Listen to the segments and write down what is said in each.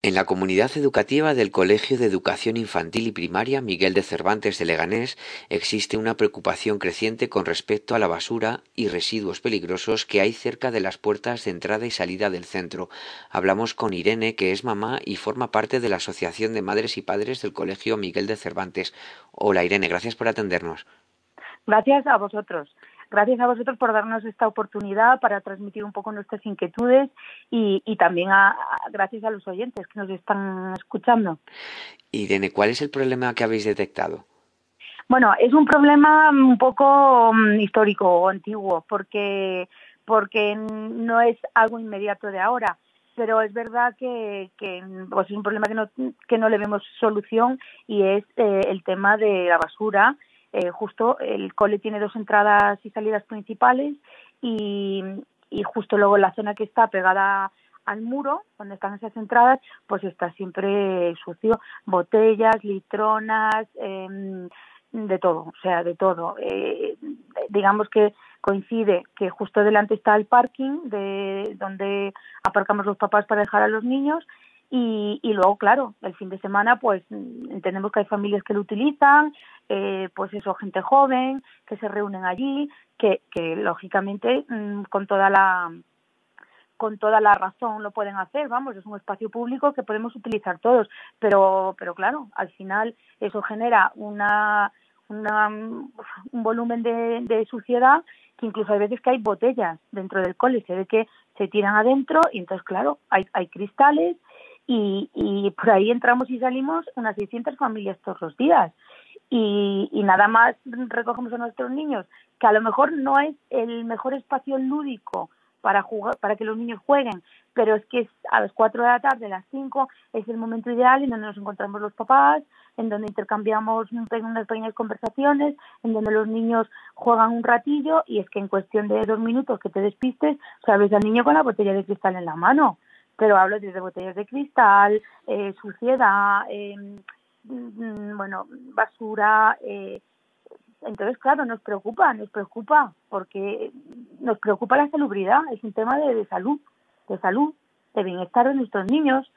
En la comunidad educativa del Colegio de Educación Infantil y Primaria Miguel de Cervantes de Leganés existe una preocupación creciente con respecto a la basura y residuos peligrosos que hay cerca de las puertas de entrada y salida del centro. Hablamos con Irene, que es mamá y forma parte de la Asociación de Madres y Padres del Colegio Miguel de Cervantes. Hola Irene, gracias por atendernos. Gracias a vosotros. Gracias a vosotros por darnos esta oportunidad para transmitir un poco nuestras inquietudes y también gracias a los oyentes que nos están escuchando. Irene, ¿cuál es el problema que habéis detectado? Bueno, es un problema un poco histórico o antiguo porque no es algo inmediato de ahora, pero es verdad que pues es un problema que no le vemos solución y es el tema de la basura. Justo el cole tiene dos entradas y salidas principales y, y justo luego la zona que está pegada al muro, donde están esas entradas, pues está siempre sucio, botellas, litronas, de todo, o sea, de todo. Digamos que coincide que justo delante está el parking de donde aparcamos los papás para dejar a los niños y luego, claro, el fin de semana pues entendemos que hay familias que lo utilizan, pues eso, gente joven que se reúnen allí, que lógicamente con toda la razón lo pueden hacer, vamos, es un espacio público que podemos utilizar todos, pero claro, al final eso genera un volumen de suciedad que incluso hay veces que hay botellas dentro del cole, se ve que se tiran adentro y entonces claro, hay cristales y por ahí entramos y salimos unas 600 familias todos los días y nada más recogemos a nuestros niños, que a lo mejor no es el mejor espacio lúdico para jugar, para que los niños jueguen, pero es que a las 4 de la tarde, a las 5, es el momento ideal en donde nos encontramos los papás, en donde intercambiamos unas pequeñas conversaciones, en donde los niños juegan un ratillo y es que en cuestión de 2 minutos que te despistes, sabes al niño con la botella de cristal en la mano, pero hablo desde botellas de cristal, suciedad, bueno, basura, entonces, claro, nos preocupa, porque nos preocupa la salubridad, es un tema de salud, de bienestar de nuestros niños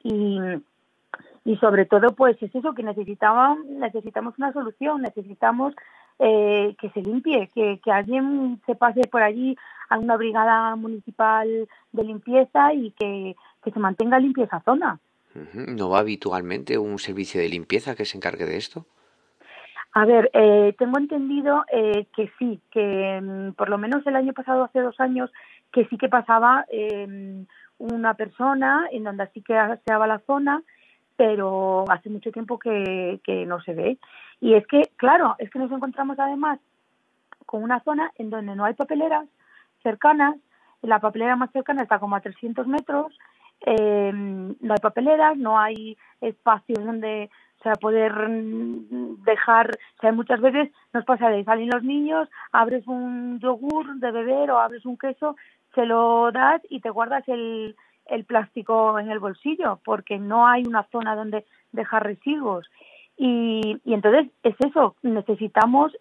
y sobre todo, pues es eso que necesitamos una solución, necesitamos que se limpie, que alguien se pase por allí a una brigada municipal de limpieza y que se mantenga limpia esa zona. ¿No va habitualmente un servicio de limpieza que se encargue de esto? A ver, tengo entendido que sí, que por lo menos el año pasado, hace 2 años, que sí que pasaba una persona en donde sí que aseaba la zona, pero hace mucho tiempo que no se ve. Y es que, claro, es que nos encontramos además con una zona en donde no hay papeleras cercanas, la papelera más cercana está como a 300 metros, no hay papeleras, no hay espacios donde poder dejar, muchas veces nos pasa de salen los niños, abres un yogur de beber o abres un queso, se lo das y te guardas el plástico en el bolsillo, porque no hay una zona donde dejar residuos. Y entonces es eso, necesitamos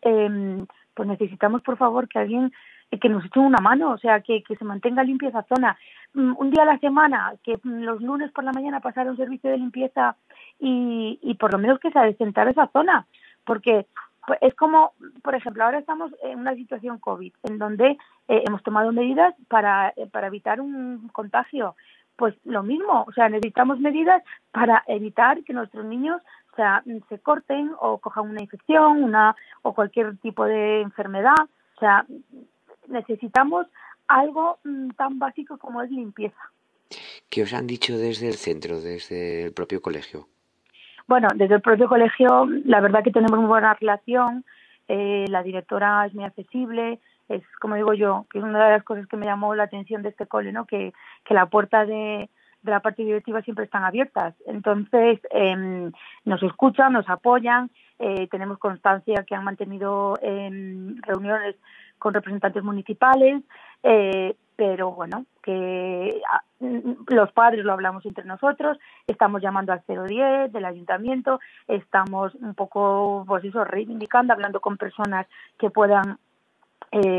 por favor que alguien que nos eche una mano, o sea, que se mantenga limpia esa zona. Un día a la semana, que los lunes por la mañana pasara un servicio de limpieza y por lo menos que se adecentar esa zona, porque pues, es como, por ejemplo, ahora estamos en una situación COVID, en donde hemos tomado medidas para evitar un contagio. Pues lo mismo, o sea, necesitamos medidas para evitar que nuestros niños se corten o cojan una infección, o cualquier tipo de enfermedad. O sea, necesitamos algo tan básico como es limpieza. ¿Qué os han dicho desde el centro, desde el propio colegio? Bueno, desde el propio colegio, la verdad que tenemos muy buena relación. La directora es muy accesible. Es, como digo yo, que es una de las cosas que me llamó la atención de este cole, ¿no? Que la puerta de la parte directiva siempre están abiertas. Entonces, nos escuchan, nos apoyan. Tenemos constancia que han mantenido reuniones con representantes municipales, pero bueno, que los padres lo hablamos entre nosotros, estamos llamando al 010 del ayuntamiento, estamos un poco, pues eso, reivindicando, hablando con personas que puedan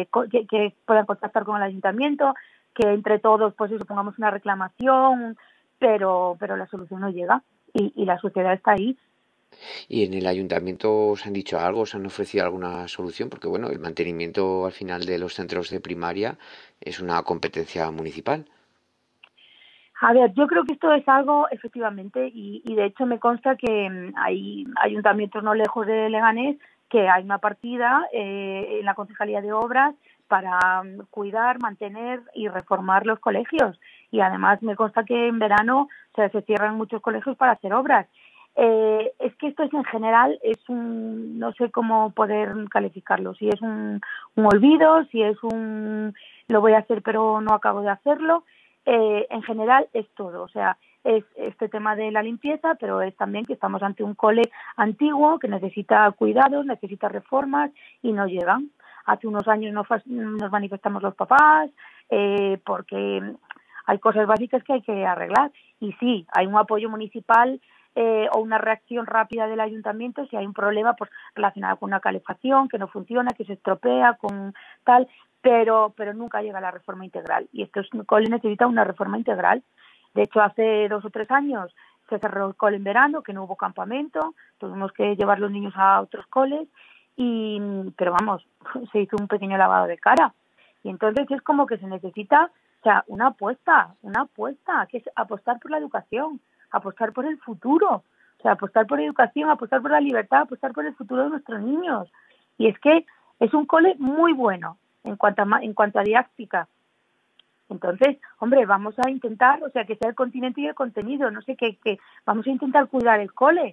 que puedan contactar con el ayuntamiento, que entre todos, pues eso, pongamos una reclamación, pero la solución no llega y la sociedad está ahí. ¿Y en el ayuntamiento os han dicho algo, os han ofrecido alguna solución? Porque bueno, el mantenimiento al final de los centros de primaria es una competencia municipal. A ver, yo creo que esto es algo, efectivamente, y de hecho me consta que hay ayuntamientos no lejos de Leganés que hay una partida en la Concejalía de Obras para cuidar, mantener y reformar los colegios. Y además me consta que en verano, o sea, se cierran muchos colegios para hacer obras. Es que esto es en general, no sé cómo poder calificarlo, si es un olvido, si es lo voy a hacer pero no acabo de hacerlo. En general es todo, o sea, es este tema de la limpieza, pero es también que estamos ante un cole antiguo que necesita cuidados, necesita reformas y no llegan. Hace unos años nos manifestamos los papás porque hay cosas básicas que hay que arreglar y sí, hay un apoyo municipal o una reacción rápida del ayuntamiento si hay un problema pues relacionado con una calefacción que no funciona, que se estropea, con tal, pero nunca llega a la reforma integral. Y esto cole necesita una reforma integral. De hecho, hace 2 o 3 años se cerró el cole en verano, que no hubo campamento, tuvimos que llevar los niños a otros coles, pero vamos, se hizo un pequeño lavado de cara. Y entonces es como que se necesita, o sea, una apuesta, que es apostar por la educación, apostar por el futuro, o sea, apostar por educación, apostar por la libertad, apostar por el futuro de nuestros niños. Y es que es un cole muy bueno en cuanto a didáctica. Entonces, hombre, vamos a intentar, o sea, que sea el continente y el contenido, no sé qué vamos a intentar cuidar el cole,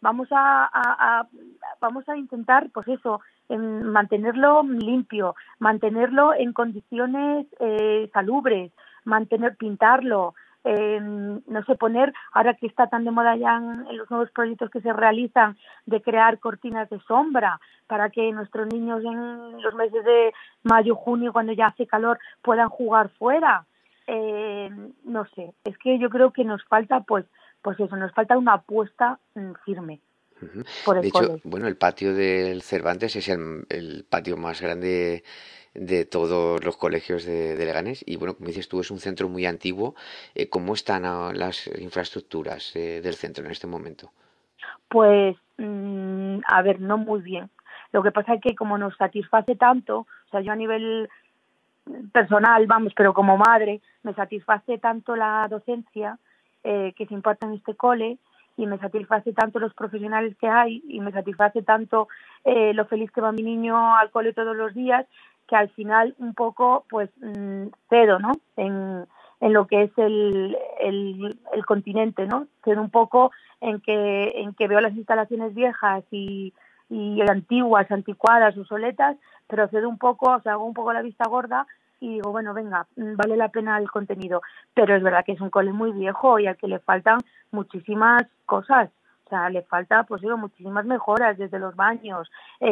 vamos a intentar, pues eso, mantenerlo limpio, mantenerlo en condiciones salubres, pintarlo, no sé, poner, ahora que está tan de moda ya en los nuevos proyectos que se realizan, de crear cortinas de sombra para que nuestros niños en los meses de mayo, junio, cuando ya hace calor, puedan jugar fuera. No sé, es que yo creo que nos falta, pues eso, nos falta una apuesta firme Ujú. por el De hecho, cole. bueno, el patio del Cervantes es el patio más grande de todos los colegios de Leganés y bueno, como dices tú, es un centro muy antiguo. ¿Cómo están las infraestructuras del centro en este momento? Pues, a ver, no muy bien. Lo que pasa es que como nos satisface tanto, o sea, yo a nivel personal, vamos, pero como madre, me satisface tanto la docencia que se imparta en este cole y me satisface tanto los profesionales que hay y me satisface tanto lo feliz que va mi niño al cole todos los días que al final un poco pues cedo, ¿no? En lo que es el continente, ¿no? Cedo un poco en que veo las instalaciones viejas y antiguas, anticuadas, obsoletas, pero cedo un poco, o sea, hago un poco la vista gorda y digo, bueno, venga, vale la pena el contenido. Pero es verdad que es un cole muy viejo y al que le faltan muchísimas cosas. O sea, le falta, pues digo, muchísimas mejoras desde los baños.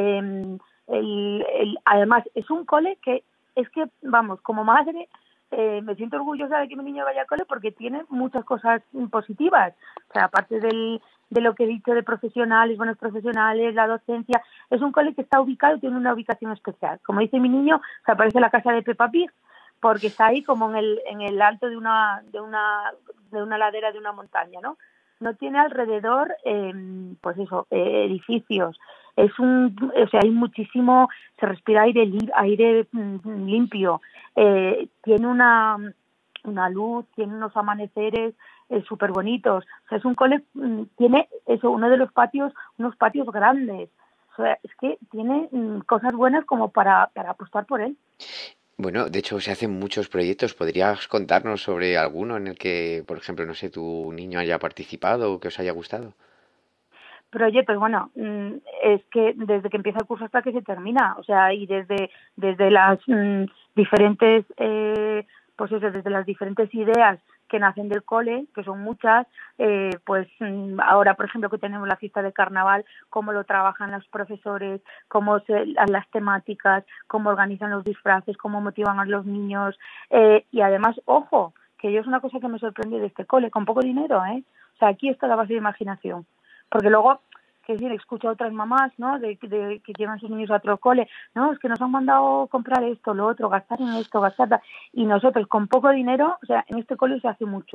Además, es un cole que es que, vamos, como madre, me siento orgullosa de que mi niño vaya al cole porque tiene muchas cosas positivas. O sea, aparte de lo que he dicho de profesionales, buenos profesionales, la docencia, es un cole que está ubicado, tiene una ubicación especial. Como dice mi niño, se aparece la casa de Peppa Pig, porque está ahí como en el alto de una ladera de una montaña, ¿no? No tiene alrededor, pues eso, edificios. O sea, hay muchísimo, se respira aire limpio. Tiene una luz, tiene unos amaneceres súper bonitos. O sea, es un cole, tiene eso, uno de los patios, unos patios grandes. O sea, es que tiene cosas buenas como para apostar por él. Bueno, de hecho se hacen muchos proyectos. ¿Podrías contarnos sobre alguno en el que, por ejemplo, no sé, tu niño haya participado o que os haya gustado? Proyectos, bueno, es que desde que empieza el curso hasta que se termina, o sea, y desde las diferentes, pues eso, desde las diferentes ideas que nacen del cole, que son muchas, pues ahora, por ejemplo, que tenemos la fiesta de carnaval, cómo lo trabajan los profesores, las temáticas, cómo organizan los disfraces, cómo motivan a los niños, y además, ojo, que yo es una cosa que me sorprende de este cole, con poco dinero, o sea, aquí está la base de imaginación. Porque luego, que decir, escucho a otras mamás, ¿no? De que llevan sus niños a otro cole. No, es que nos han mandado comprar esto, lo otro, gastar en esto, gastar. Y nosotros, con poco dinero, o sea, en este cole se hace mucho. O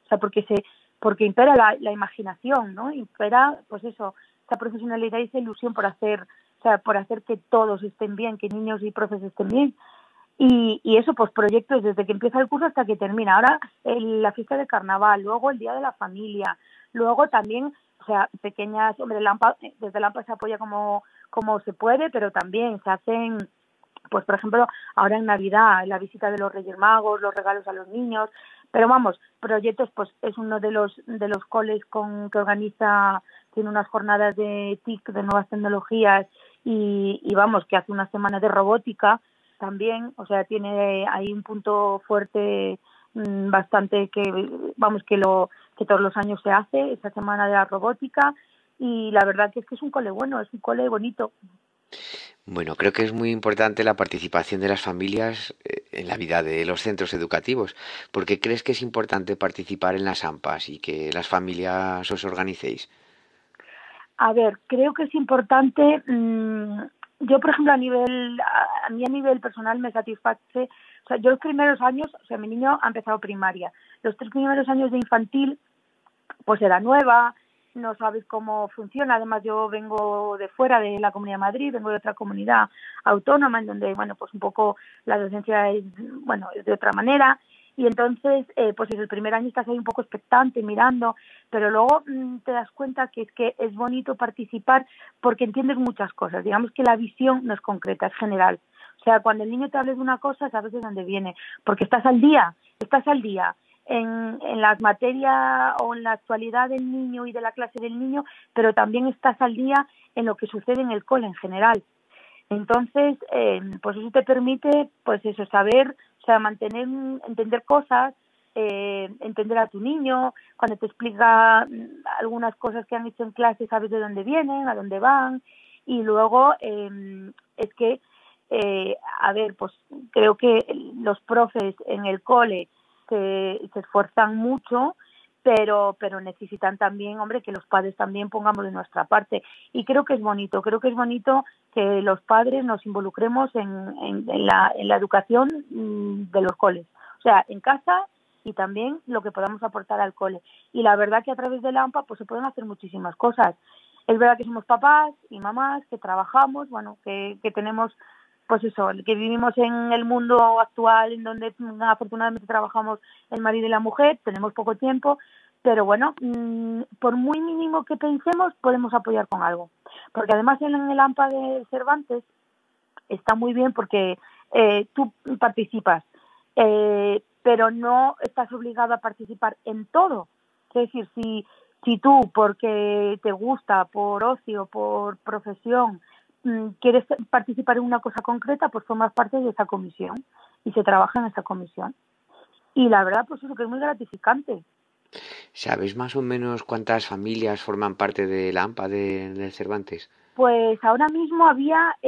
o sea, porque impera la imaginación, ¿no? Impera, pues eso, esa profesionalidad y esa ilusión por hacer, o sea, por hacer que todos estén bien, que niños y profes estén bien. Y eso, pues proyectos desde que empieza el curso hasta que termina. Ahora la fiesta de carnaval, luego el Día de la Familia, luego también, o sea, pequeñas, hombre, desde Lampa se apoya como se puede, pero también se hacen, pues por ejemplo, ahora en Navidad, la visita de los Reyes Magos, los regalos a los niños, pero vamos, proyectos, pues es uno de los coles que organiza, tiene unas jornadas de TIC, de nuevas tecnologías, y vamos, que hace una semana de robótica también, o sea, tiene ahí un punto fuerte, bastante, que vamos, que todos los años se hace esa semana de la robótica, y la verdad que es un cole bueno, es un cole bonito. Bueno, creo que es muy importante la participación de las familias en la vida de los centros educativos. ¿Por qué crees que es importante participar en las AMPAs y que las familias os organicéis? A ver, creo que es importante. Yo, por ejemplo, a mí a nivel personal me satisface. O sea, yo los primeros años, o sea, mi niño ha empezado primaria. Los 3 primeros años de infantil, pues era nueva, no sabes cómo funciona. Además, yo vengo de fuera de la Comunidad de Madrid, vengo de otra comunidad autónoma en donde, bueno, pues un poco la docencia es, bueno, es de otra manera. Y entonces, pues desde el primer año estás ahí un poco expectante, mirando, pero luego te das cuenta que es bonito participar porque entiendes muchas cosas. Digamos que la visión no es concreta, es general. O sea, cuando el niño te habla de una cosa, sabes de dónde viene, porque estás al día en las materias o en la actualidad del niño y de la clase del niño, pero también estás al día en lo que sucede en el cole en general. Entonces, pues eso te permite, pues eso, saber, o sea, entender cosas, entender a tu niño, cuando te explica algunas cosas que han hecho en clase, sabes de dónde vienen, a dónde van, y luego es que, a ver, pues creo que los profes en el cole se esfuerzan mucho, pero necesitan también, hombre, que los padres también pongamos de nuestra parte. Y creo que es bonito que los padres nos involucremos en la educación de los coles. O sea, en casa y también lo que podamos aportar al cole. Y la verdad que a través de la AMPA pues se pueden hacer muchísimas cosas. Es verdad que somos papás y mamás, que trabajamos, bueno, que tenemos, pues eso, que vivimos en el mundo actual en donde afortunadamente trabajamos el marido y la mujer, tenemos poco tiempo, pero bueno, por muy mínimo que pensemos, podemos apoyar con algo. Porque además en el AMPA de Cervantes está muy bien porque tú participas, pero no estás obligado a participar en todo. Es decir, si tú, porque te gusta, por ocio, por profesión, quieres participar en una cosa concreta, pues formas parte de esa comisión y se trabaja en esa comisión. Y la verdad, pues eso que es muy gratificante. ¿Sabes más o menos cuántas familias forman parte de la AMPA de Cervantes? Pues ahora mismo había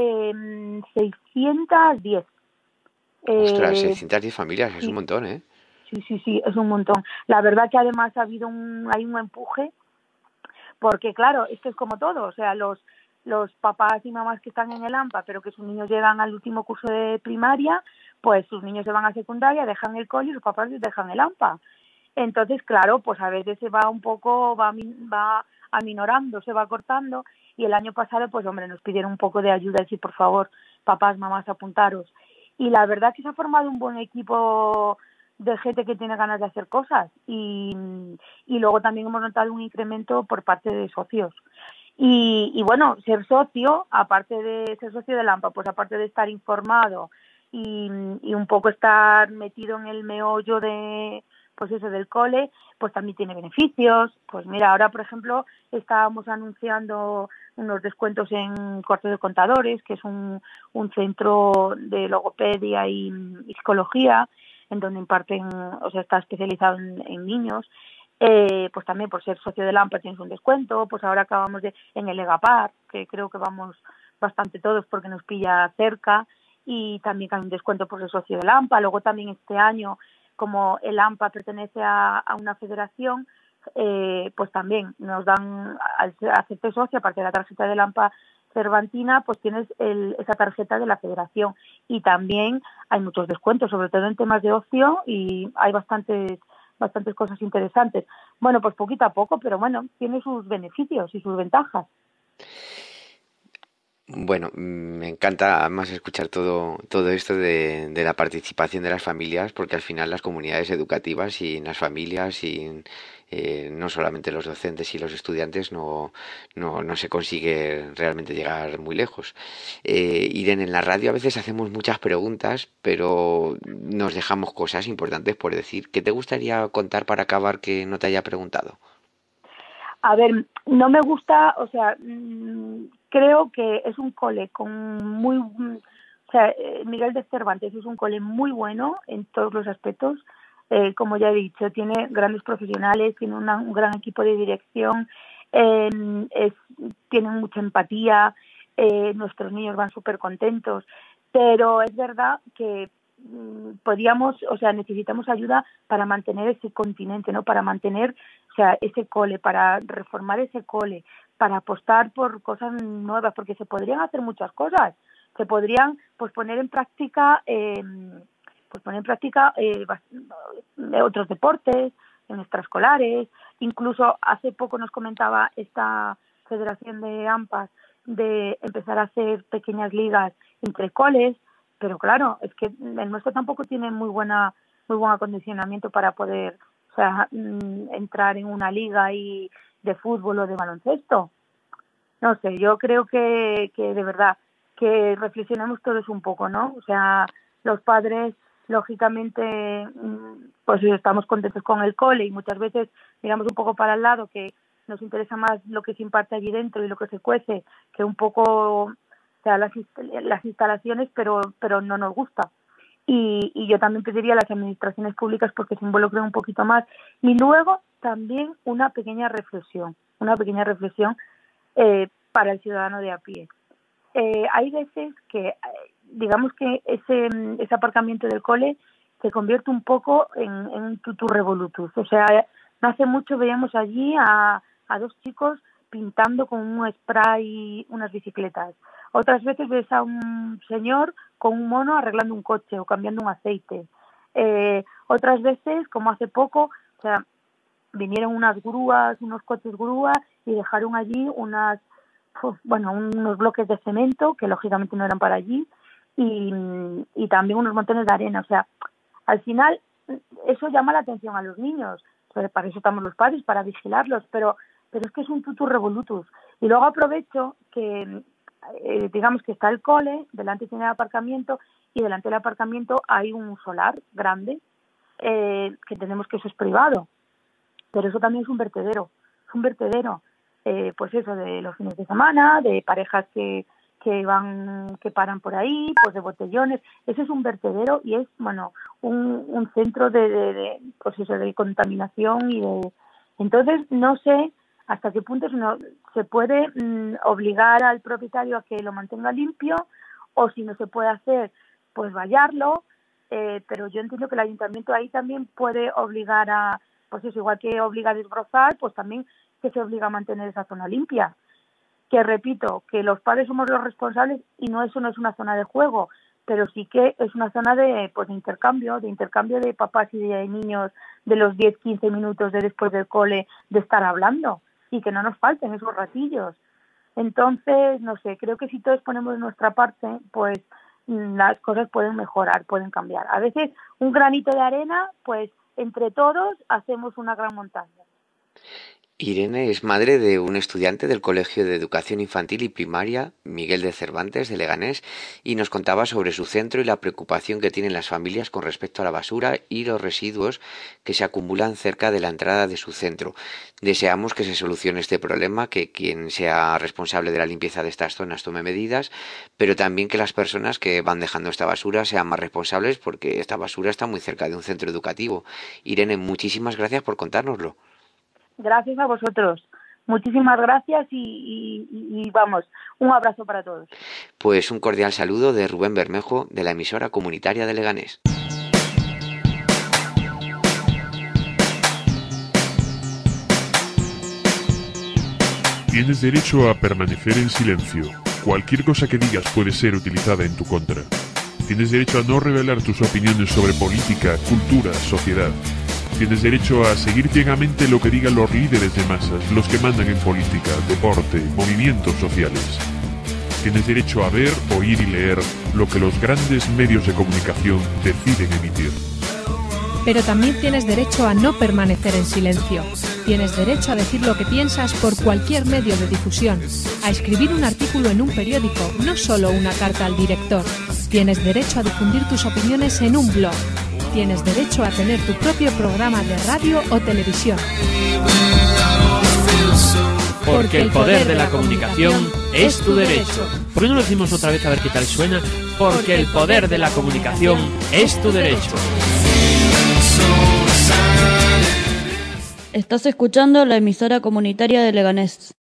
610. Ostras, Eh, 610 familias, es un sí, montón, ¿eh? sí, es un montón. La verdad que además ha habido hay un empuje, porque claro, es que es como todo, o sea, los papás y mamás que están en el AMPA, pero que sus niños llegan al último curso de primaria, pues sus niños se van a secundaria, dejan el cole y los papás les dejan el AMPA. Entonces, claro, pues a veces se va un poco, va aminorando, se va cortando, y el año pasado, pues hombre, nos pidieron un poco de ayuda, decir, por favor, papás, mamás, apuntaros. Y la verdad que se ha formado un buen equipo de gente que tiene ganas de hacer cosas, y luego también hemos notado un incremento por parte de socios. Y bueno, ser socio, aparte de ser socio de Lampa, pues aparte de estar informado y un poco estar metido en el meollo de, pues eso, del cole, pues también tiene beneficios. Pues mira, ahora por ejemplo estábamos anunciando unos descuentos en Corte de Contadores, que es un centro de logopedia y psicología, en donde imparten, o sea, está especializado en niños. Pues también por ser socio de Lampa tienes un descuento. Pues ahora acabamos en el Egapar, que creo que vamos bastante todos porque nos pilla cerca, y también hay un descuento por ser socio de Lampa. Luego también este año, como el AMPA pertenece a una federación, pues también nos dan, al hacerte socio, aparte de la tarjeta de AMPA Cervantina, pues tienes esa tarjeta de la federación, y también hay muchos descuentos, sobre todo en temas de ocio, y hay bastantes bastantes cosas interesantes. Bueno, pues poquito a poco, pero bueno, tiene sus beneficios y sus ventajas. Bueno, me encanta además escuchar todo esto de la participación de las familias, porque al final las comunidades educativas, sin las familias, sin no solamente los docentes y los estudiantes, no se consigue realmente llegar muy lejos. Irene, en la radio a veces hacemos muchas preguntas, pero nos dejamos cosas importantes por decir. ¿Qué te gustaría contar para acabar que no te haya preguntado? A ver, no me gusta, o sea, creo que es un cole o sea, Miguel de Cervantes es un cole muy bueno en todos los aspectos. Como ya he dicho, tiene grandes profesionales, tiene un gran equipo de dirección, tienen mucha empatía, nuestros niños van súper contentos, pero es verdad que necesitamos ayuda para mantener ese continente, ¿no? Para mantener, o sea, ese cole, para reformar ese cole, para apostar por cosas nuevas, porque se podrían hacer muchas cosas. Se podrían, poner en práctica, otros deportes, en extraescolares. Incluso hace poco nos comentaba esta Federación de AMPAs de empezar a hacer pequeñas ligas entre coles. Pero claro, es que el nuestro tampoco tiene muy buen acondicionamiento para poder, o sea, entrar en una liga de fútbol o de baloncesto. No sé, yo creo que de verdad que reflexionemos todos un poco, ¿no? O sea, los padres, lógicamente, pues estamos contentos con el cole y muchas veces miramos un poco para el lado, que nos interesa más lo que se imparte allí dentro y lo que se cuece, que un poco, o sea, las instalaciones, pero no nos gusta. Y yo también pediría a las administraciones públicas porque se involucren un poquito más. Y luego también una pequeña reflexión para el ciudadano de a pie. Hay veces que, digamos que ese aparcamiento del cole se convierte un poco en un tutu revolutus. O sea, no hace mucho veíamos allí a dos chicos pintando con un spray unas bicicletas. Otras veces ves a un señor con un mono arreglando un coche o cambiando un aceite. Otras veces, como hace poco, o sea, vinieron unos coches grúa y dejaron allí unos bloques de cemento que lógicamente no eran para allí y también unos montones de arena. O sea, al final eso llama la atención a los niños. O sea, para eso estamos los padres, para vigilarlos, pero es que es un tutu revolutus. Y luego aprovecho que digamos que está el cole, delante tiene el aparcamiento y delante del aparcamiento hay un solar grande, que entendemos que eso es privado, pero eso también es un vertedero, pues eso, de los fines de semana, de parejas que paran por ahí, pues de botellones. Eso es un vertedero y es, bueno, un centro de contaminación entonces no sé hasta qué punto se puede obligar al propietario a que lo mantenga limpio, o si no se puede hacer, pues vallarlo, pero yo entiendo que el ayuntamiento ahí también puede obligar pues eso, igual que obliga a desbrozar, pues también que se obliga a mantener esa zona limpia. Que repito, que los padres somos los responsables y eso no es una zona de juego, pero sí que es una zona de intercambio de papás y de niños, de los 10-15 minutos de después del cole, de estar hablando, y que no nos falten esos ratillos. Entonces, no sé, creo que si todos ponemos de nuestra parte, pues las cosas pueden mejorar, pueden cambiar. A veces un granito de arena, pues entre todos hacemos una gran montaña. Irene es madre de un estudiante del Colegio de Educación Infantil y Primaria Miguel de Cervantes de Leganés y nos contaba sobre su centro y la preocupación que tienen las familias con respecto a la basura y los residuos que se acumulan cerca de la entrada de su centro. Deseamos que se solucione este problema, que quien sea responsable de la limpieza de estas zonas tome medidas, pero también que las personas que van dejando esta basura sean más responsables, porque esta basura está muy cerca de un centro educativo. Irene, muchísimas gracias por contárnoslo. Gracias a vosotros. Muchísimas gracias y vamos, un abrazo para todos. Pues un cordial saludo de Rubén Bermejo, de la emisora comunitaria de Leganés. Tienes derecho a permanecer en silencio. Cualquier cosa que digas puede ser utilizada en tu contra. Tienes derecho a no revelar tus opiniones sobre política, cultura, sociedad. Tienes derecho a seguir ciegamente lo que digan los líderes de masas, los que mandan en política, deporte, movimientos sociales. Tienes derecho a ver, oír y leer lo que los grandes medios de comunicación deciden emitir. Pero también tienes derecho a no permanecer en silencio. Tienes derecho a decir lo que piensas por cualquier medio de difusión, a escribir un artículo en un periódico, no solo una carta al director. Tienes derecho a difundir tus opiniones en un blog. Tienes derecho a tener tu propio programa de radio o televisión. Porque el poder de la comunicación es tu derecho. ¿Por qué no lo decimos otra vez a ver qué tal suena? Porque el poder de la comunicación es tu derecho. Estás escuchando la emisora comunitaria de Leganés.